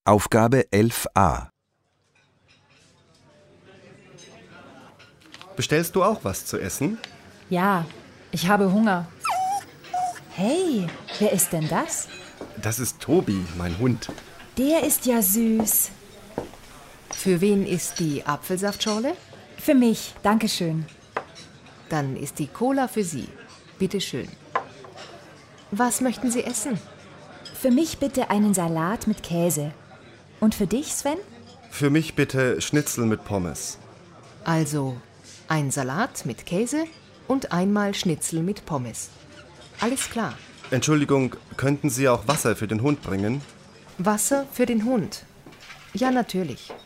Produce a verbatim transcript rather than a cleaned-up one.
Aufgabe elf a. Bestellst du auch was zu essen? Ja, ich habe Hunger. Hey, wer ist denn das? Das ist Tobi, mein Hund. Der ist ja süß. Für wen ist die Apfelsaftschorle? Für mich, danke schön. Dann ist die Cola für Sie. Bitte schön. Was möchten Sie essen? Für mich bitte einen Salat mit Käse. Und für dich, Sven? Für mich bitte Schnitzel mit Pommes. Also ein Salat mit Käse und einmal Schnitzel mit Pommes. Alles klar. Entschuldigung, könnten Sie auch Wasser für den Hund bringen? Wasser für den Hund? Ja, natürlich.